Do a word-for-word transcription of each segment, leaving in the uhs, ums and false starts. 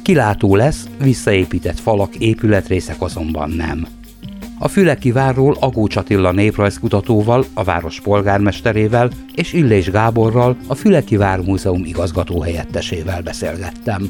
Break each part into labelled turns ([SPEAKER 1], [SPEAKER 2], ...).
[SPEAKER 1] Kilátó lesz, visszaépített falak, épületrészek azonban nem. A Füleki várról Agócs Attila néprajzkutatóval, a város polgármesterével és Illés Gáborral, a Füleki Vármúzeum igazgatóhelyettesével beszélgettem.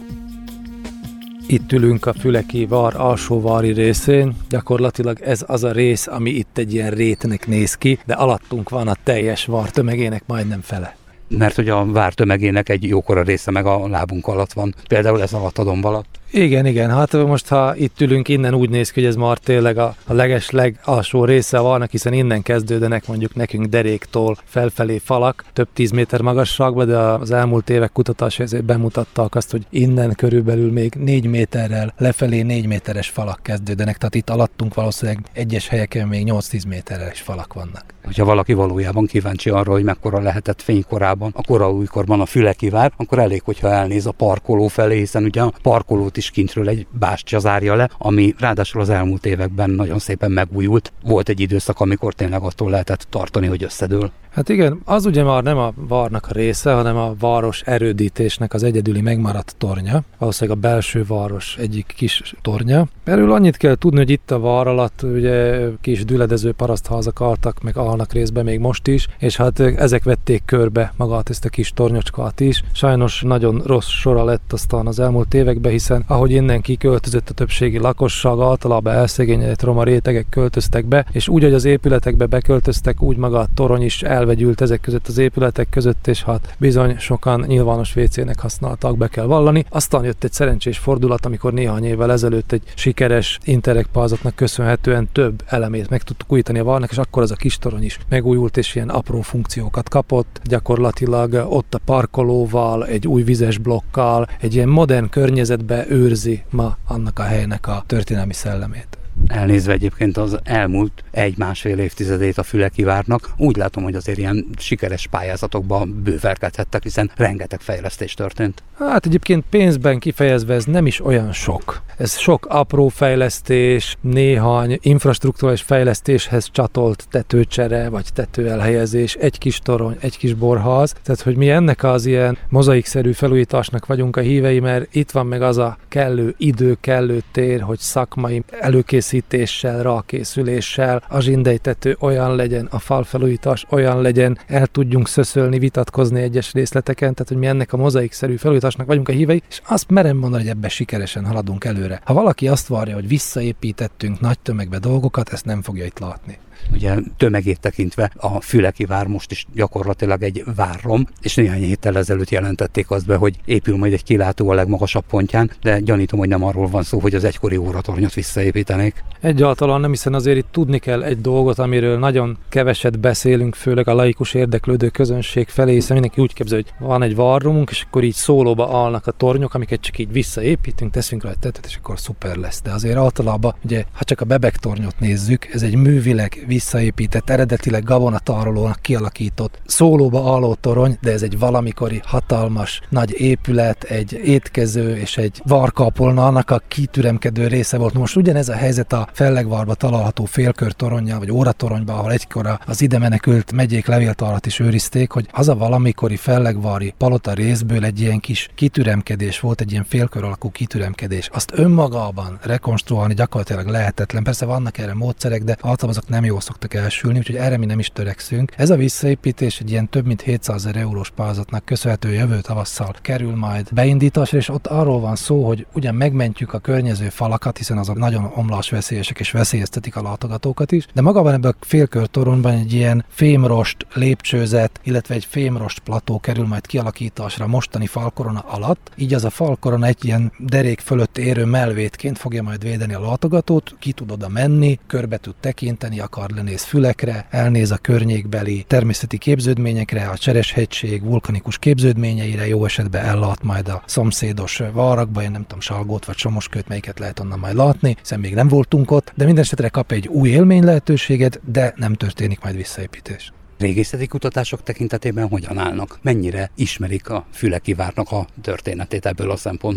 [SPEAKER 2] Itt ülünk a Füleki vár alsóvári részén, gyakorlatilag ez az a rész, ami itt egy ilyen rétnek néz ki, de alattunk van a teljes vár tömegének majdnem fele.
[SPEAKER 1] Mert hogy a vár tömegének egy jókora része meg a lábunk alatt van, például ez alatt a domb alatt.
[SPEAKER 2] Igen, igen, hát most ha itt ülünk, innen úgy néz ki, hogy ez már tényleg a, a leges legalsó része vannak, hiszen innen kezdődnek mondjuk nekünk deréktól felfelé falak, több tíz méter magasságban, de az elmúlt évek kutatása ezért bemutattak azt, hogy innen körülbelül még négy méterrel lefelé négy méteres falak kezdődnek, tehát itt alattunk valószínűleg egyes helyeken még nyolc-tíz méteres falak vannak.
[SPEAKER 1] Hogyha valaki valójában kíváncsi arra, hogy mekkora lehetett fénykorában, a koraújkorban a Füleki vár, akkor elég, hogyha elnéz a parkoló felé, hiszen ugye a parkolót is kintről egy bástya zárja le, ami ráadásul az elmúlt években nagyon szépen megújult. Volt egy időszak, amikor tényleg attól lehetett tartani, hogy összedől.
[SPEAKER 2] Hát igen, az ugye már nem a várnak a része, hanem a város erődítésnek az egyedüli megmaradt tornya. Valószínűleg a belső város egyik kis tornya. Erről annyit kell tudni, hogy itt a vár alatt ugye kis düledező parasztházak álltak, meg állnak részben még most is, és hát ezek vették körbe magát ezt a kis tornyocskát is. Sajnos nagyon rossz sora lett aztán az elmúlt években, hiszen ahogy innen kiköltözött a többségi lakosság, általában elszegényedett roma rétegek költöztek be, és úgy, hogy az épületekbe beköltöztek, úgy maga a torony is elvegyült ezek között az épületek között, és hát bizony sokan nyilvános vécének használtak, be kell vallani. Aztán jött egy szerencsés fordulat, amikor néhány évvel ezelőtt egy sikeres Interreg pályázatnak köszönhetően több elemét meg tudtuk újítani a várnak, és akkor az a kis torony is megújult, és ilyen apró funkciókat kapott. Gyakorlatilag ott a parkolóval, egy új vizes blokkal, egy ilyen modern környezetbe őrzi ma annak a helynek a történelmi szellemét.
[SPEAKER 1] Elnézve egyébként az elmúlt egy-másfél évtizedét a Füleki várnak, úgy látom, hogy azért ilyen sikeres pályázatokban bővelkedhettek, hiszen rengeteg fejlesztés történt.
[SPEAKER 2] Hát egyébként pénzben kifejezve ez nem is olyan sok. Ez sok apró fejlesztés, néhány infrastruktúrális fejlesztéshez csatolt tetőcsere vagy tetőelhelyezés, egy kis torony, egy kis borház. Tehát, hogy mi ennek az ilyen mozaikszerű felújításnak vagyunk a hívei, mert itt van meg az a kellő idő, kellő tér, hogy szakmai előkészítéssel, rákészüléssel a zsindejtető olyan legyen, a falfelújítás olyan legyen, el tudjunk szöszölni, vitatkozni egyes részleteken, tehát, hogy mi ennek a mozaikszerű felújításnak vagyunk a hívei, és azt merem mondani, hogy ebben sikeresen haladunk előre. Ha valaki azt várja, hogy visszaépítettünk nagy tömegbe dolgokat, ezt nem fogja itt látni.
[SPEAKER 1] Ugye tömegét tekintve a Füleki vár most is gyakorlatilag egy várrom, és néhány héttel ezelőtt jelentették azt be, hogy épül majd egy kilátó a legmagasabb pontján, de gyanítom, hogy nem arról van szó, hogy az egykori óratornyot visszaépítenék.
[SPEAKER 2] Egyáltalán nem, hiszen azért itt tudni kell egy dolgot, amiről nagyon keveset beszélünk, főleg a laikus érdeklődő közönség felé, hiszen mindenki úgy képzel, hogy van egy várromunk, és akkor így szólóba állnak a tornyok, amiket csak így visszaépítünk, teszünk rá egy tetet, és akkor szuper lesz. De azért általában, ugye, ha csak a Bebek tornyot nézzük, ez egy művileg visszaépített, eredetileg gabonatarolónak kialakított szólóba álló torony, de ez egy valamikori hatalmas nagy épület, egy étkező és egy várkápolna, annak a kitüremkedő része volt. Most ugyanez a helyzet a Fellegvárba található félkörtoronnyal, vagy óratoronyban, ahol egykor az ide menekült megyék levéltárat is őrizték, hogy az a valamikori fellegvári palota részből egy ilyen kis kitüremkedés volt, egy ilyen félkör alakú kitüremkedés. Azt önmagában rekonstruálni gyakorlatilag lehetetlen. Persze vannak erre módszerek, de általában azok nem jól szoktak elsülni, úgyhogy erre mi nem is törekszünk. Ez a visszaépítés egy ilyen több mint hétszázezer eurós pályázatnak köszönhető jövő tavasszal kerül majd beindításra, és ott arról van szó, hogy ugyan megmentjük a környező falakat, hiszen azok nagyon omlásveszélyesek és veszélyeztetik a látogatókat is, de magában ebben a félkörtoronyban egy ilyen fémrost lépcsőzet, illetve egy fémrost plató kerül majd kialakításra a mostani falkorona alatt, így az a falkorona egy ilyen derék fölött érő melvétként fogja majd védeni a látogatót, ki tud oda menni, körbe tud tekinteni, akar lenéz fülekre, elnéz a környékbeli természeti képződményekre, a Csereshegység vulkanikus képződményeire, jó esetben ellát majd a szomszédos várakba, én nem tudom, Salgót vagy Somoskőt, melyiket lehet onnan majd látni, hiszen még nem voltunk ott, de minden esetre kap egy új élmény lehetőséget, de nem történik majd visszaépítés.
[SPEAKER 1] Régészeti kutatások tekintetében hogyan állnak? Mennyire ismerik a Füleki várnak a történetét ebből a szempontból?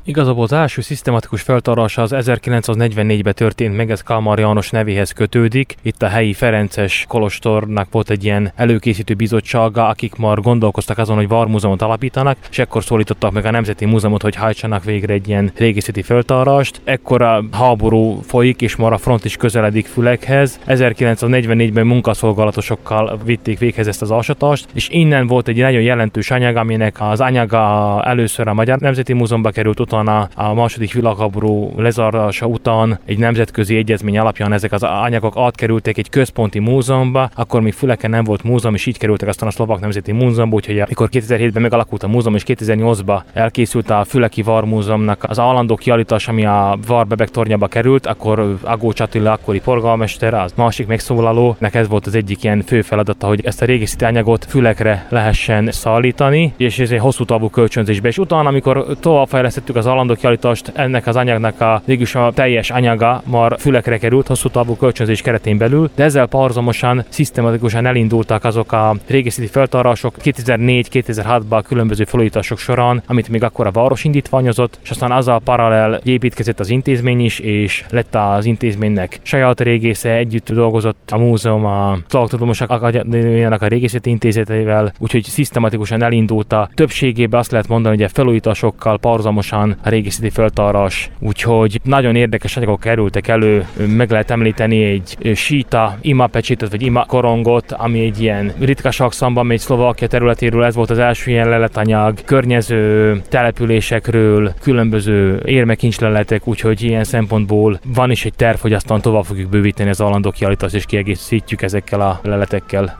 [SPEAKER 3] Igazából az első szisztematikus feltárása az ezerkilencszáznegyvennégyben történt meg, ez Kalmar János nevéhez kötődik. Itt a helyi ferences kolostornak volt egy ilyen előkészítő bizottsága, akik már gondolkoztak azon, hogy varmúzeumot alapítanak, és ekkor szólítottak meg a Nemzeti Múzeumot, hogy hajtsanak végre egy ilyen régészeti feltárást. Ekkor a háború folyik, és már a front is közeledik Fülekhez. ezerkilencszáznegyvennégyben munkaszolgálatosokkal vitték véghez ezt az ásatást, és innen volt egy nagyon jelentős anyag, aminek az anyaga először a Magyar Nemzeti Múzeumba került, utána a második világháború lezárása után egy nemzetközi egyezmény alapján ezek az anyagok átkerültek egy központi múzeumba, akkor még Füleken nem volt múzeum, és így kerültek aztán a Szlovák Nemzeti Múzeumba, úgyhogy amikor kétezer-hétben megalakult a múzeum, és kétezer-nyolcban elkészült a Füleki Varmúzeumnak az állandó kiállítás, ami a Várbebek tornyába került, akkor Agócs Attila, akkori polgármester, az másik megszólalónak ez volt az egyik ilyen fő feladata, hogy ezt a régészeti anyagot Fülekre lehessen szállítani, és ez egy hosszú távú kölcsönzésbe. És utána, amikor továbbfejlesztettük az állandó kiállítást, ennek az anyagnak a végülis a teljes anyaga már Fülekre került hosszú távú kölcsönzés keretén belül, de ezzel párhuzamosan szisztematikusan elindultak azok a régészeti feltárások kétezer-négy-kétezer-hatban a különböző felújítások során, amit még akkor a város indítványozott, és aztán azzal paralel építkezett az intézmény is, és lett az intézménynek saját régésze, együtt dolgozott a múzeum a Tudományos Akadémiának a régészeti intézetével, úgyhogy szisztematikusan elindult a többségében azt lehet mondani, hogy a felújításokkal párhuzamosan a régészeti feltárás, úgyhogy nagyon érdekes anyagok kerültek elő, meg lehet említeni egy síta imapecsétet vagy imakorongot, ami egy ilyen ritkaságszamban megy Szlovákia területéről, ez volt az első ilyen leletanyag, környező településekről, különböző érmekincsleletek, úgyhogy ilyen szempontból van is egy terv, hogy aztán tovább fogjuk bővíteni az állandó kiállítást, és kiegészítjük ezekkel a leletekkel.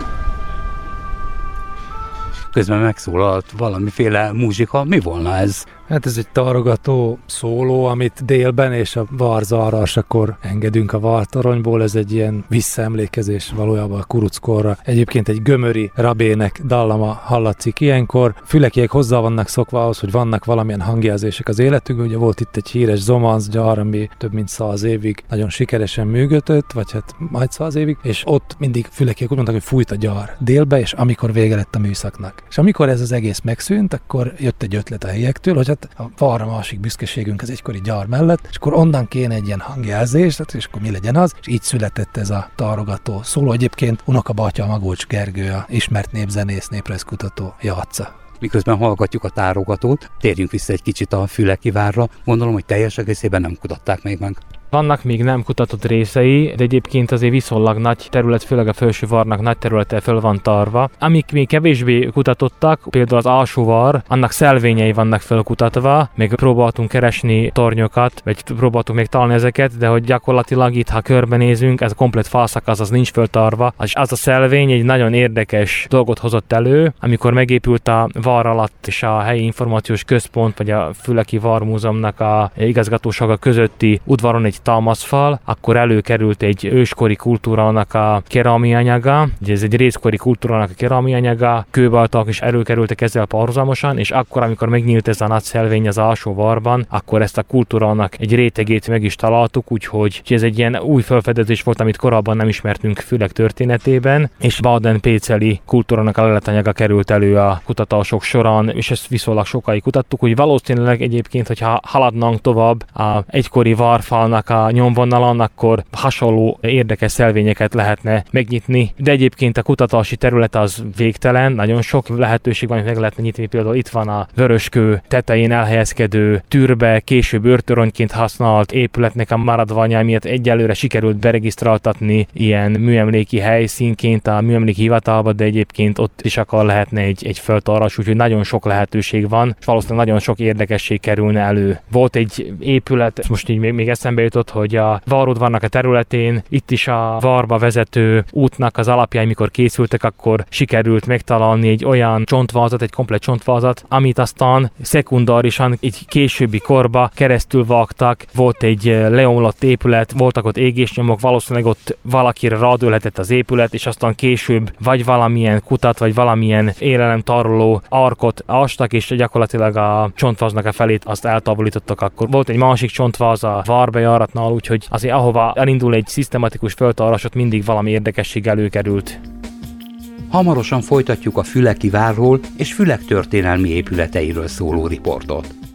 [SPEAKER 1] Közben megszólalt valamiféle muzsika, mi volna ez?
[SPEAKER 2] Hát ez egy tarogató szóló, amit délben és a varzárásakor engedünk a vartoronyból, ez egy ilyen visszaemlékezés valójában a kuruckorra. Egyébként egy gömöri rabének dallama hallatszik ilyenkor. Fülekiek hozzá vannak szokva ahhoz, hogy vannak valamilyen hangjelzések az életükben. Ugye volt itt egy híres Zomanz gyár, ami több mint száz évig nagyon sikeresen működött, vagy hát majd száz évig, és ott mindig fülekiek úgy mondtak, hogy fújt a gyár délbe, és amikor vége lett a műszaknak. És amikor ez az egész megszűnt, akkor jött egy ötlet a helyektől, hogy hát a Varra másik büszkeségünk az egykori gyár mellett, és akkor onnan kéne egy ilyen hangjelzés, tehát és akkor mi legyen az, és így született ez a tarogató szóló. Egyébként unokabátyja Magócs Gergő, a ismert népzenész, néprajzkutató játsza.
[SPEAKER 1] Miközben hallgatjuk a tárogatót, térjünk vissza egy kicsit a Füleki várra. Gondolom, hogy teljes egészében nem kutatták még meg.
[SPEAKER 3] Vannak még nem kutatott részei, de egyébként azért viszonylag nagy terület, főleg a felső varnak nagy területe föl van tarva. Amik még kevésbé kutatottak, például az alsó var, annak szelvényei vannak felkutatva, még próbáltunk keresni tornyokat, vagy próbáltunk még találni ezeket, de hogy gyakorlatilag itt, ha körbenézünk, ez a komplet falszakasz az nincs föltarva, és az a szelvény egy nagyon érdekes dolgot hozott elő, amikor megépült a var alatt és a helyi információs központ, vagy a Füleki Varmúzeumnak a igazgatósága közötti udvaron egy támaszfal, akkor előkerült egy őskori kultúrának a kerámia anyaga, ugye ez egy részkori kultúrának a kerámia anyaga, kőbaltak is előkerültek ezzel párhuzamosan, és akkor, amikor megnyílt ez a nagy szelvény az alsó varban, akkor ezt a kultúrának egy rétegét meg is találtuk, úgyhogy ez egy ilyen új felfedezés volt, amit korábban nem ismertünk Fülek történetében, és Baden-Péceli kultúrának a leletanyaga került elő a kutatások során, és ezt viszonylag sokáig kutattuk, hogy valószínűleg egyébként, hogyha haladnánk tovább a egykori varfalnak a nyomvonalon, akkor hasonló érdekes szelvényeket lehetne megnyitni, de egyébként a kutatási terület az végtelen, nagyon sok lehetőség van, hogy meg lehetne nyitni, például itt van a Vöröskő tetején elhelyezkedő tűrbe, később őrtoronyként használt épületnek a maradványai miatt egyelőre sikerült beregisztráltatni ilyen műemléki helyszínként a műemléki hivatalba, de egyébként ott is akar lehetne egy, egy föltárás, úgyhogy nagyon sok lehetőség van, és valószínűleg nagyon sok érdekesség kerülne elő. Volt egy épület, most így még, még eszembe jutott, hogy a varudvarnak a területén, itt is a varba vezető útnak az alapjai, mikor készültek, akkor sikerült megtalálni egy olyan csontvázat, egy komplet csontvázat, amit aztán szekundárisan egy későbbi korba keresztül vágtak. Volt egy leomlott épület, voltak ott égésnyomok, valószínűleg ott valakire rádőlhetett az épület, és aztán később vagy valamilyen kutat, vagy valamilyen élelemtaroló arkot ástak, és gyakorlatilag a csontváznak a felét azt eltávolítottak. Akkor volt egy másik csontváz a Varbejáratnál, úgyhogy azért ahova elindul egy szisztematikus feltárás, ott mindig valami érdekesség előkerült.
[SPEAKER 1] Hamarosan folytatjuk a Füleki várról és Fülek történelmi épületeiről szóló riportot.